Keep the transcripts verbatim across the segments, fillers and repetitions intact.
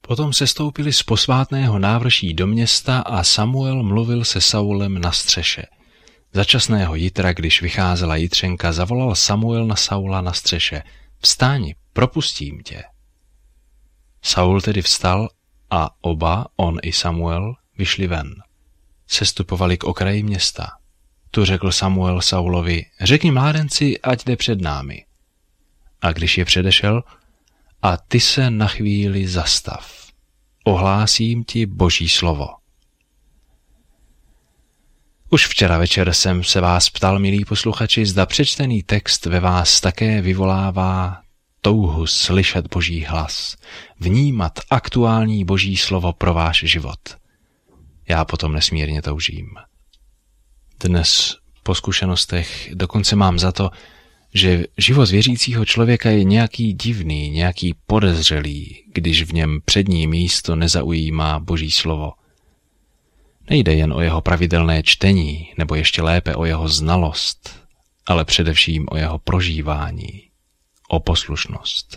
Potom sestoupili z posvátného návrší do města a Samuel mluvil se Saulem na střeše. Začasného jitra, když vycházela jitřenka, zavolal Samuel na Saula na střeše. Vstáň, propustím tě. Saul tedy vstal a oba, on i Samuel, vyšli ven. Sestupovali k okraji města. Tu řekl Samuel Saulovi, řekni mládenci, ať jde před námi. A když je předešel, a ty se na chvíli zastav. Ohlásím ti Boží slovo. Už včera večer jsem se vás ptal, milí posluchači, zda přečtený text ve vás také vyvolává touhu slyšet Boží hlas, vnímat aktuální Boží slovo pro váš život. Já potom nesmírně toužím. Dnes po zkušenostech dokonce mám za to, že život věřícího člověka je nějaký divný, nějaký podezřelý, když v něm přední místo nezaujímá Boží slovo. Nejde jen o jeho pravidelné čtení, nebo ještě lépe o jeho znalost, ale především o jeho prožívání, o poslušnost.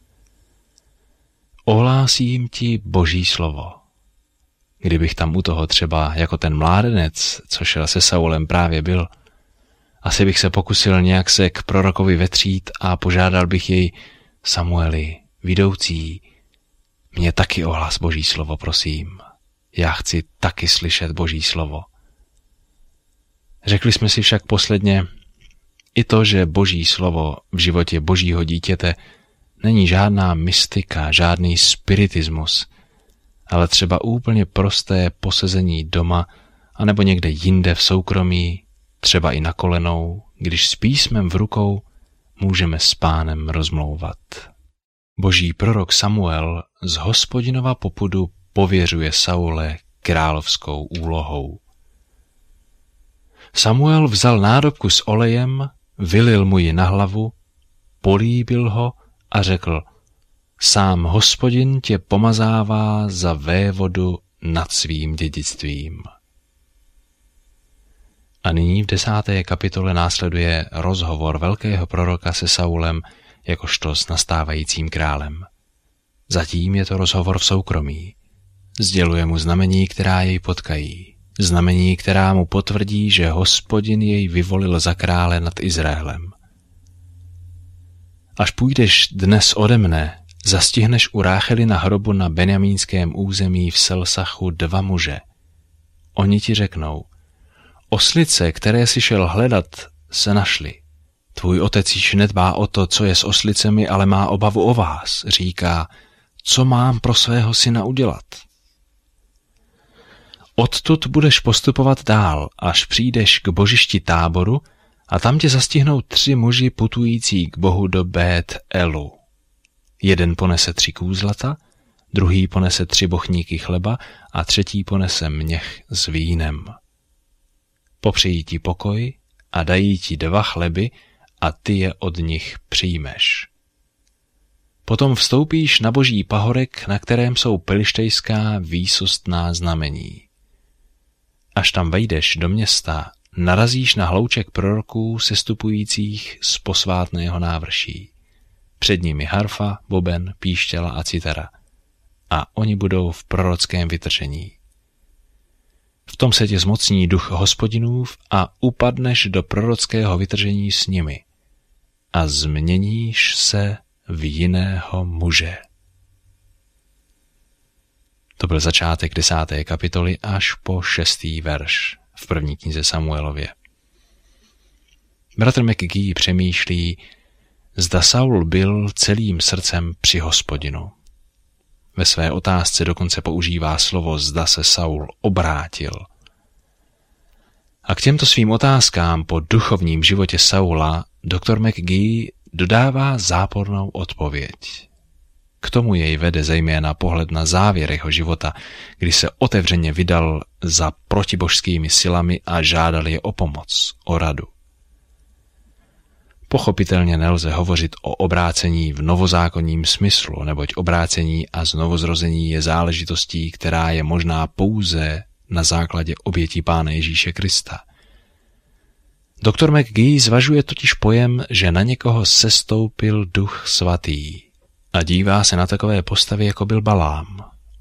Ohlásím ti Boží slovo. Kdybych tam u toho třeba jako ten mládenec, co šel se Saulem, právě byl, asi bych se pokusil nějak se k prorokovi vetřít a požádal bych jej, Samueli, vidoucí, mě taky ohlas Boží slovo, prosím. Já chci taky slyšet Boží slovo. Řekli jsme si však posledně, i to, že Boží slovo v životě Božího dítěte není žádná mystika, žádný spiritismus, ale třeba úplně prosté posezení doma anebo někde jinde v soukromí, třeba i na kolenou, když s písmem v rukou můžeme s Pánem rozmlouvat. Boží prorok Samuel z Hospodinova popudu pověřuje Saule královskou úlohou. Samuel vzal nádobku s olejem, vylil mu ji na hlavu, políbil ho a řekl, sám Hospodin tě pomazává za vévodu nad svým dědictvím. A nyní v desáté kapitole následuje rozhovor velkého proroka se Saulem jakožto s nastávajícím králem. Zatím je to rozhovor v soukromí. Sděluje mu znamení, která jej potkají. Znamení, která mu potvrdí, že Hospodin jej vyvolil za krále nad Izraelem. Až půjdeš dnes ode mne, zastihneš u Ráchely na hrobu na benjamínském území v Selsachu dva muže. Oni ti řeknou, oslice, které jsi šel hledat, se našly. Tvůj otec již nedbá o to, co je s oslicemi, ale má obavu o vás. Říká, co mám pro svého syna udělat? Odtud budeš postupovat dál, až přijdeš k božišti Táboru a tam tě zastihnou tři muži putující k Bohu do Bét Elu. Jeden ponese tři kůzlata, druhý ponese tři bochníky chleba a třetí ponese měch s vínem. Popřejí ti pokoj a dají ti dva chleby a ty je od nich přijmeš. Potom vstoupíš na boží pahorek, na kterém jsou pelištejská výsostná znamení. Až tam vejdeš do města, narazíš na hlouček proroků sestupujících z posvátného návrší. Před nimi harfa, boben, píšťala a citara. A oni budou v prorockém vytržení. V tom se tě zmocní duch Hospodinův a upadneš do prorockého vytržení s nimi. A změníš se v jiného muže. To byl začátek desáté kapitoly až po šestý verš v první knize Samuelově. Bratr McGee přemýšlí, zda Saul byl celým srdcem při Hospodinu. Ve své otázce dokonce používá slovo zda se Saul obrátil. A k těmto svým otázkám po duchovním životě Saula doktor McGee dodává zápornou odpověď. K tomu jej vede zejména pohled na závěr jeho života, kdy se otevřeně vydal za protibožskými silami a žádal je o pomoc, o radu. Pochopitelně nelze hovořit o obrácení v novozákonním smyslu, neboť obrácení a znovuzrození je záležitostí, která je možná pouze na základě obětí Pána Ježíše Krista. doktor McGee zvažuje totiž pojem, že na někoho sestoupil Duch Svatý a dívá se na takové postavy, jako byl Balám.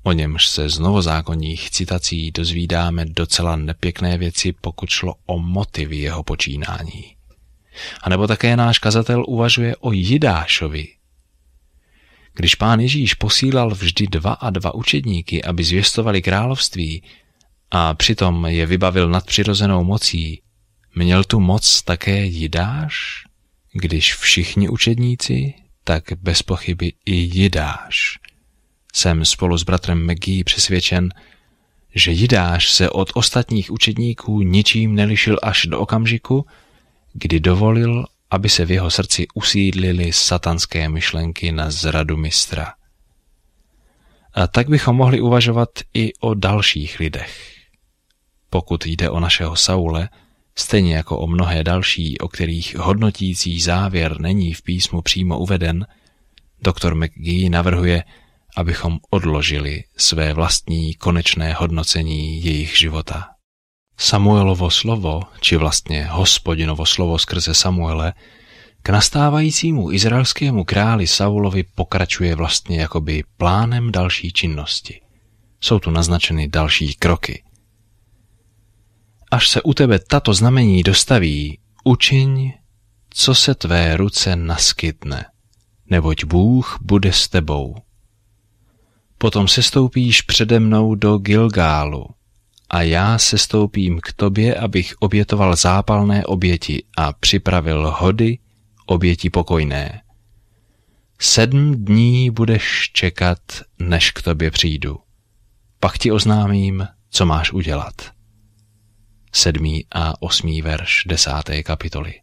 O němž se z novozákonních citací dozvídáme docela nepěkné věci, pokud šlo o motivy jeho počínání. A nebo také náš kazatel uvažuje o Jidášovi. Když Pán Ježíš posílal vždy dva a dva učedníky, aby zvěstovali království, a přitom je vybavil nadpřirozenou mocí, měl tu moc také Jidáš? Když všichni učedníci, tak bez pochyby i Jidáš. Jsem spolu s bratrem McGee přesvědčen, že Jidáš se od ostatních učedníků ničím nelišil až do okamžiku, kdy dovolil, aby se v jeho srdci usídlily satanské myšlenky na zradu mistra. A tak bychom mohli uvažovat i o dalších lidech. Pokud jde o našeho Saule, stejně jako o mnohé další, o kterých hodnotící závěr není v písmu přímo uveden, doktor McGee navrhuje, abychom odložili své vlastní konečné hodnocení jejich života. Samuelovo slovo, či vlastně Hospodinovo slovo skrze Samuele, k nastávajícímu izraelskému králi Saulovi pokračuje vlastně jakoby plánem další činnosti. Jsou tu naznačeny další kroky. Až se u tebe tato znamení dostaví, učiň, co se tvé ruce naskytne, neboť Bůh bude s tebou. Potom sestoupíš přede mnou do Gilgálu a já sestoupím k tobě, abych obětoval zápalné oběti a připravil hody, oběti pokojné. Sedm dní budeš čekat, než k tobě přijdu. Pak ti oznámím, co máš udělat. Sedmý a osmý verš desáté kapitoly.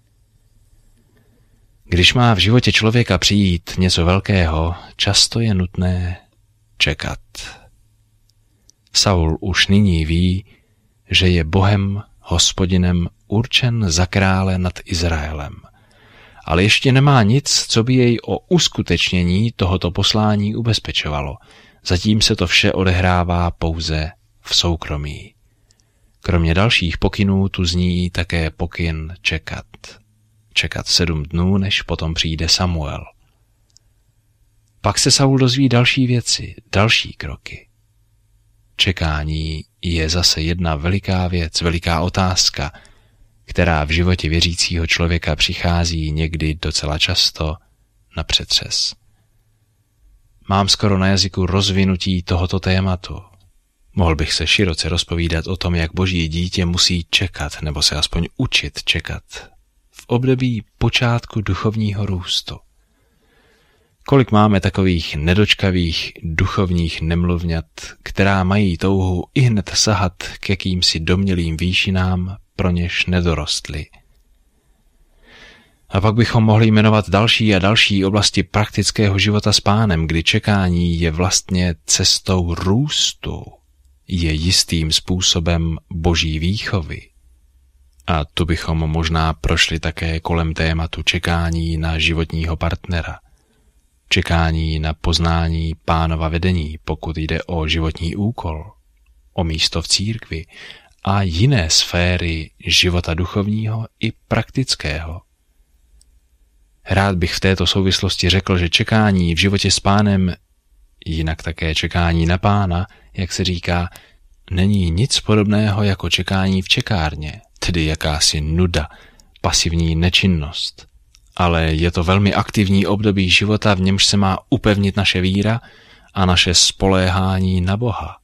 Když má v životě člověka přijít něco velkého, často je nutné čekat. Saul už nyní ví, že je Bohem, Hospodinem určen za krále nad Izraelem, ale ještě nemá nic, co by jej o uskutečnění tohoto poslání ubezpečovalo. Zatím se to vše odehrává pouze v soukromí. Kromě dalších pokynů tu zní také pokyn čekat. Čekat sedm dnů, než potom přijde Samuel. Pak se Saul dozví další věci, další kroky. Čekání je zase jedna veliká věc, veliká otázka, která v životě věřícího člověka přichází někdy docela často na přetřes. Mám skoro na jazyku rozvinutí tohoto tématu. Mohl bych se široce rozpovídat o tom, jak boží dítě musí čekat, nebo se aspoň učit čekat, v období počátku duchovního růstu. Kolik máme takových nedočkavých duchovních nemluvňat, která mají touhu ihned sahat k jakýmsi domnělým výšinám, pro něž nedorostly. A pak bychom mohli jmenovat další a další oblasti praktického života s Pánem, kdy čekání je vlastně cestou růstu, je jistým způsobem boží výchovy. A tu bychom možná prošli také kolem tématu čekání na životního partnera, čekání na poznání Pánova vedení, pokud jde o životní úkol, o místo v církvi a jiné sféry života duchovního i praktického. Rád bych v této souvislosti řekl, že čekání v životě s Pánem, jinak také čekání na Pána, jak se říká, není nic podobného jako čekání v čekárně, tedy jakási nuda, pasivní nečinnost. Ale je to velmi aktivní období života, v němž se má upevnit naše víra a naše spoléhání na Boha.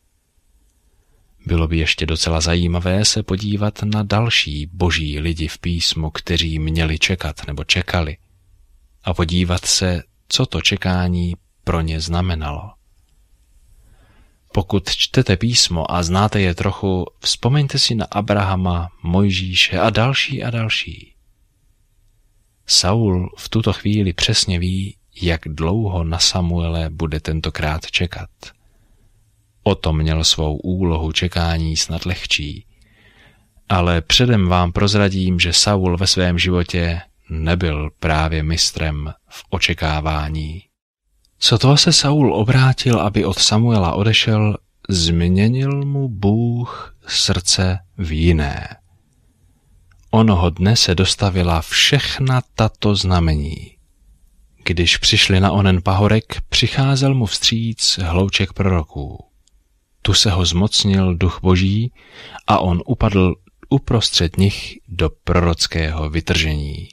Bylo by ještě docela zajímavé se podívat na další boží lidi v písmu, kteří měli čekat nebo čekali, a podívat se, co to čekání pro ně znamenalo. Pokud čtete písmo a znáte je trochu, vzpomeňte si na Abrahama, Mojžíše a další a další. Saul v tuto chvíli přesně ví, jak dlouho na Samuele bude tentokrát čekat. O tom měl svou úlohu čekání snad lehčí. Ale předem vám prozradím, že Saul ve svém životě nebyl právě mistrem v očekávání. Sotva se Saul obrátil, aby od Samuela odešel, změnil mu Bůh srdce v jiné. Onoho dne se dostavila všechna tato znamení. Když přišli na onen pahorek, přicházel mu vstříc hlouček proroků. Tu se ho zmocnil duch boží a on upadl uprostřed nich do prorockého vytržení.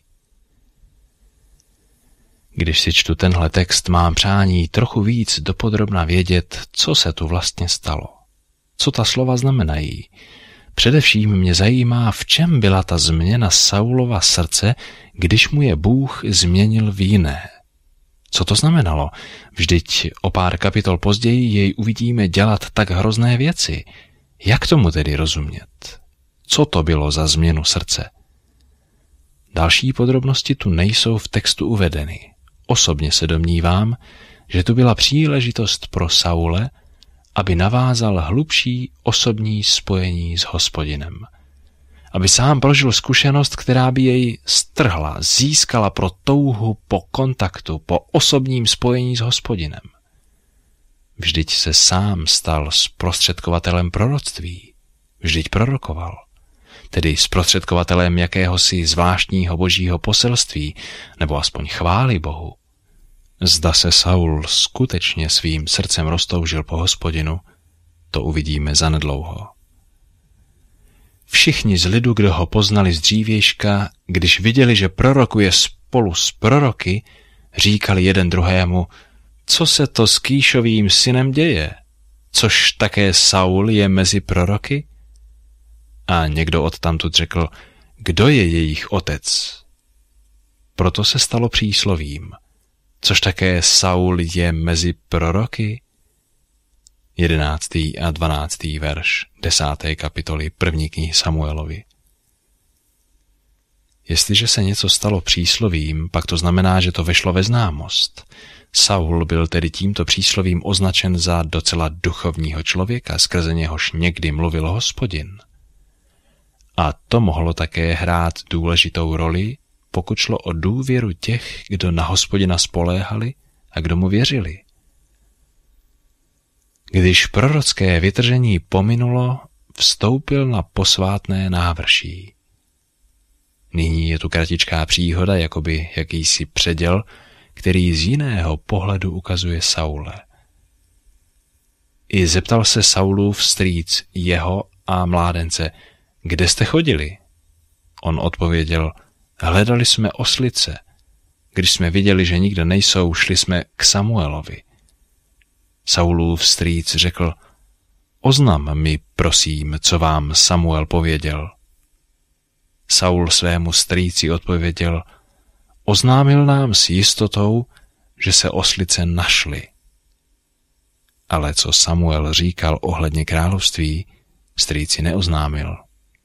Když si čtu tenhle text, mám přání trochu víc dopodrobna vědět, co se tu vlastně stalo. Co ta slova znamenají. Především mě zajímá, v čem byla ta změna Saulova srdce, když mu je Bůh změnil v jiné. Co to znamenalo? Vždyť o pár kapitol později jej uvidíme dělat tak hrozné věci. Jak tomu tedy rozumět? Co to bylo za změnu srdce? Další podrobnosti tu nejsou v textu uvedeny. Osobně se domnívám, že tu byla příležitost pro Saule, aby navázal hlubší osobní spojení s Hospodinem. Aby sám prožil zkušenost, která by jej strhla, získala pro touhu po kontaktu, po osobním spojení s Hospodinem. Vždyť se sám stal zprostředkovatelem proroctví. Vždyť prorokoval. Tedy zprostředkovatelem jakéhosi zvláštního božího poselství, nebo aspoň chvály Bohu. Zda se Saul skutečně svým srdcem roztoužil po Hospodinu, to uvidíme zanedlouho. Všichni z lidu, kdo ho poznali z dřívějška, když viděli, že prorokuje spolu s proroky, říkali jeden druhému, co se to s Kýšovým synem děje, což také Saul je mezi proroky? A někdo odtamtud řekl, kdo je jejich otec? Proto se stalo příslovím, což také Saul je mezi proroky? Jedenáctý a dvanáctý verš desáté kapitoly první knihy Samuelovi. Jestliže se něco stalo příslovím, pak to znamená, že to vešlo ve známost. Saul byl tedy tímto příslovím označen za docela duchovního člověka, skrze něhož někdy mluvil Hospodin. A to mohlo také hrát důležitou roli, pokud šlo o důvěru těch, kdo na Hospodina spoléhali a kdo mu věřili. Když prorocké vytržení pominulo, vstoupil na posvátné návrší. Nyní je tu kratičká příhoda, jakoby jakýsi předěl, který z jiného pohledu ukazuje Saule. I zeptal se Saulův strýc jeho a mládence, kde jste chodili? On odpověděl, hledali jsme oslice. Když jsme viděli, že nikde nejsou, šli jsme k Samuelovi. Saulův strýc řekl, oznam mi, prosím, co vám Samuel pověděl. Saul svému strýci odpověděl, oznámil nám s jistotou, že se oslice našly. Ale co Samuel říkal ohledně království, strýci neoznámil.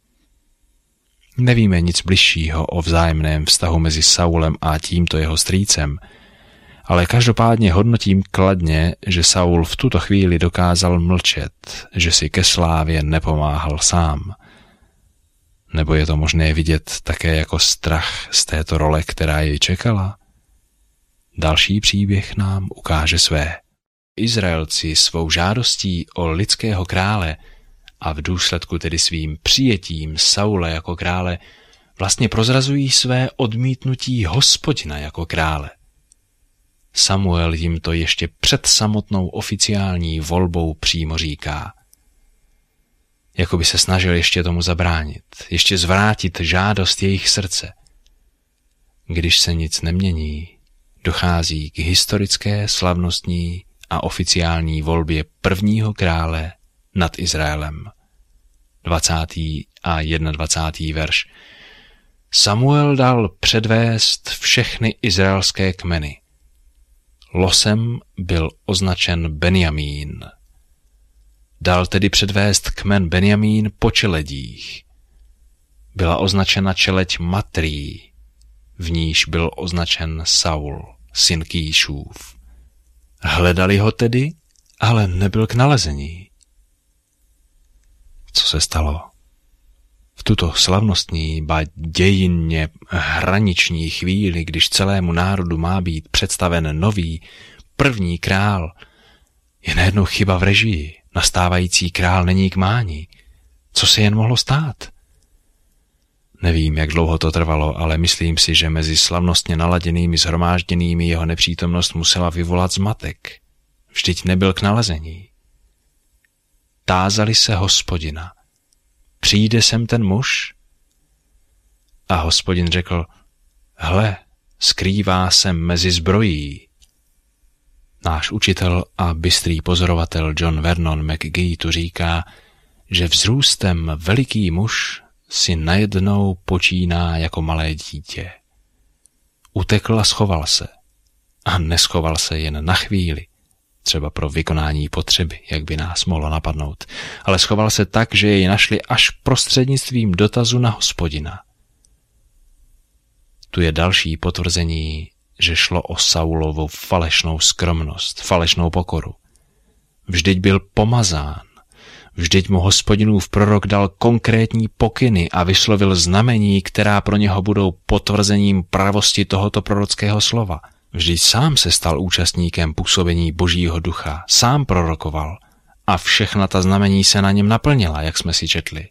Nevíme nic bližšího o vzájemném vztahu mezi Saulem a tímto jeho strýcem, ale každopádně hodnotím kladně, že Saul v tuto chvíli dokázal mlčet, že si ke slávě nepomáhal sám. Nebo je to možné vidět také jako strach z této role, která jej čekala? Další příběh nám ukáže své. Izraelci svou žádostí o lidského krále a v důsledku tedy svým přijetím Saule jako krále vlastně prozrazují své odmítnutí Hospodina jako krále. Samuel jim to ještě před samotnou oficiální volbou přímo říká. Jakoby se snažil ještě tomu zabránit, ještě zvrátit žádost jejich srdce. Když se nic nemění, dochází k historické, slavnostní a oficiální volbě prvního krále nad Izraelem. dvacátý a jednadvacátý verš. Samuel dal předvést všechny izraelské kmeny. Losem byl označen Benjamín. Dal tedy předvést kmen Benjamín po čeledích. Byla označena čeleď Matrý, v níž byl označen Saul, syn Kýšův. Hledali ho tedy, ale nebyl k nalezení. Co se stalo? V tuto slavnostní, ba dějinně hraniční chvíli, když celému národu má být představen nový, první král, je najednou chyba v režii. Nastávající král není k mání. Co se jen mohlo stát? Nevím, jak dlouho to trvalo, ale myslím si, že mezi slavnostně naladěnými shromážděnými jeho nepřítomnost musela vyvolat zmatek. Vždyť nebyl k nalezení. Tázali se Hospodina: přijde sem ten muž? A Hospodin řekl: hle, skrývá se mezi zbrojí. Náš učitel a bystrý pozorovatel John Vernon McGee tu říká, že vzrůstem veliký muž si najednou počíná jako malé dítě. Utekl a schoval se. A neschoval se jen na chvíli, třeba pro vykonání potřeby, jak by nás mohlo napadnout, ale schoval se tak, že jej našli až prostřednictvím dotazu na Hospodina. Tu je další potvrzení, že šlo o Saulovu falešnou skromnost, falešnou pokoru. Vždyť byl pomazán, vždyť mu Hospodinův prorok dal konkrétní pokyny a vyslovil znamení, která pro něho budou potvrzením pravosti tohoto prorockého slova. Vždyť sám se stal účastníkem působení Božího ducha, sám prorokoval a všechna ta znamení se na něm naplnila, jak jsme si četli.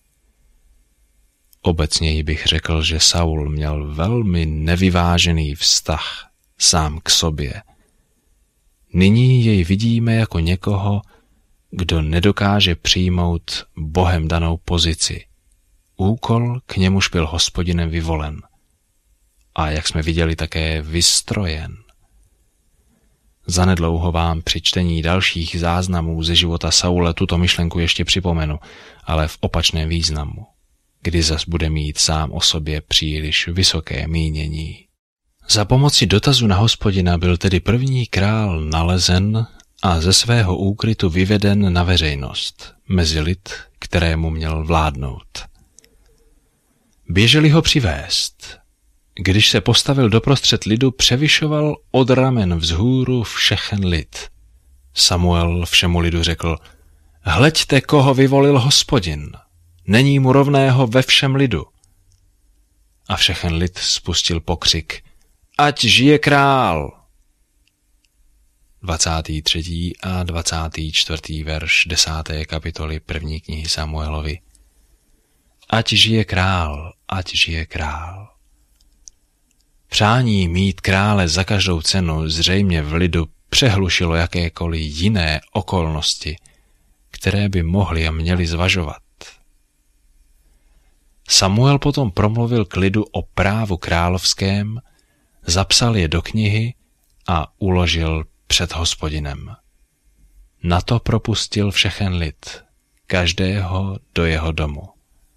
Obecněji bych řekl, že Saul měl velmi nevyvážený vztah sám k sobě. Nyní jej vidíme jako někoho, kdo nedokáže přijmout Bohem danou pozici. Úkol, k němuž byl Hospodinem vyvolen. A jak jsme viděli, také vystrojen. Zanedlouho vám při čtení dalších záznamů ze života Saule tuto myšlenku ještě připomenu, ale v opačném významu, kdy zas bude mít sám o sobě příliš vysoké mínění. Za pomoci dotazu na Hospodina byl tedy první král nalezen a ze svého úkrytu vyveden na veřejnost, mezi lid, kterému měl vládnout. Běželi ho přivést. Když se postavil doprostřed lidu, převyšoval od ramen vzhůru všechen lid. Samuel všemu lidu řekl: hleďte, koho vyvolil Hospodin. Není mu rovného ve všem lidu. A všechen lid spustil pokřik: ať žije král! dvacátý třetí a dvacátý čtvrtý verš desáté kapitoly první knihy Samuelovi. Ať žije král, ať žije král. Přání mít krále za každou cenu zřejmě v lidu přehlušilo jakékoliv jiné okolnosti, které by mohli a měli zvažovat. Samuel potom promluvil k lidu o právu královském, zapsal je do knihy a uložil před Hospodinem. Na to propustil všechen lid, každého do jeho domu.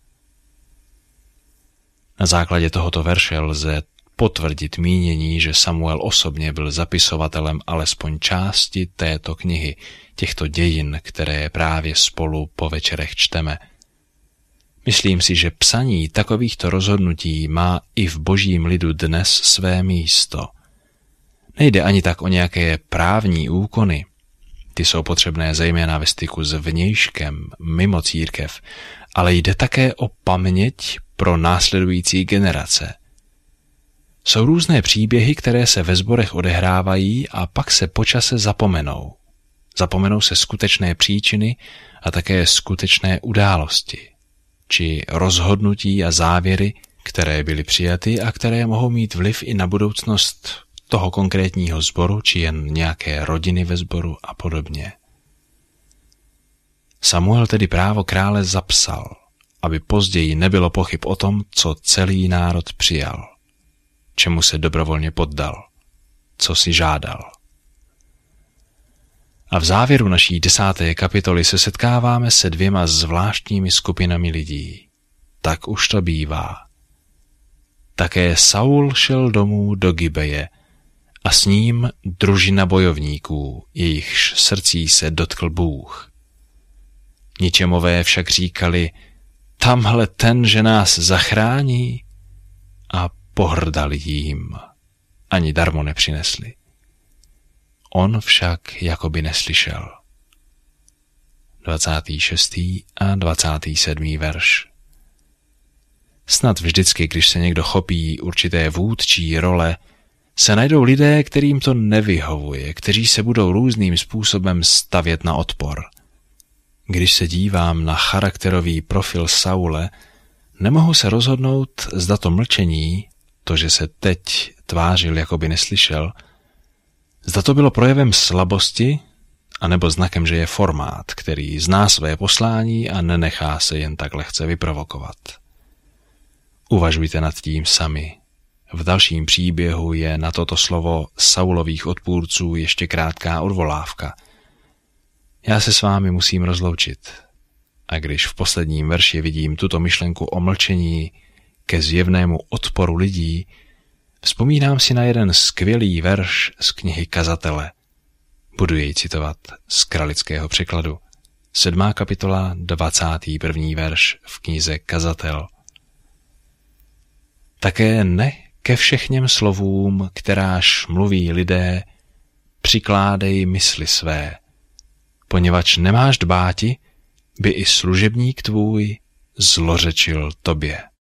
Na základě tohoto verše lze potvrdit mínění, že Samuel osobně byl zapisovatelem alespoň části této knihy, těchto dějin, které právě spolu po večerech čteme. Myslím si, že psaní takovýchto rozhodnutí má i v božím lidu dnes své místo. Nejde ani tak o nějaké právní úkony. Ty jsou potřebné zejména ve styku s vnějškem, mimo církev, ale jde také o paměť pro následující generace. Jsou různé příběhy, které se ve sborech odehrávají a pak se po čase zapomenou. Zapomenou se skutečné příčiny a také skutečné události, či rozhodnutí a závěry, které byly přijaty a které mohou mít vliv i na budoucnost toho konkrétního sboru, či jen nějaké rodiny ve sboru a podobně. Samuel tedy právo krále zapsal, aby později nebylo pochyb o tom, co celý národ přijal, čemu se dobrovolně poddal, co si žádal. A v závěru naší desáté kapitoly se setkáváme se dvěma zvláštními skupinami lidí. Tak už to bývá. Také Saul šel domů do Gibeje a s ním družina bojovníků, jejichž srdcí se dotkl Bůh. Ničemové však říkali: tamhle ten, že nás zachrání, a pohrdali jím. Ani darmo nepřinesli. On však jakoby neslyšel. dvacátý šestý a dvacátý sedmý verš. Snad vždycky, když se někdo chopí určité vůdčí role, se najdou lidé, kterým to nevyhovuje, kteří se budou různým způsobem stavět na odpor. Když se dívám na charakterový profil Saule, nemohu se rozhodnout, zda to mlčení, to, že se teď tvářil, jako by neslyšel, zda to bylo projevem slabosti, anebo znakem, že je formát, který zná své poslání a nenechá se jen tak lehce vyprovokovat. Uvažujte nad tím sami. V dalším příběhu je na toto slovo Saulových odpůrců ještě krátká odvolávka. Já se s vámi musím rozloučit. A když v posledním verši vidím tuto myšlenku o mlčení ke zjevnému odporu lidí, vzpomínám si na jeden skvělý verš z knihy Kazatele. Budu jej citovat z kralického překladu. Sedmá kapitola, dvacátý první verš v knize Kazatel. Také ne ke všechněm slovům, kteráž mluví lidé, přikládej mysli své, poněvadž nemáš dbáti, by i služebník tvůj zlořečil tobě.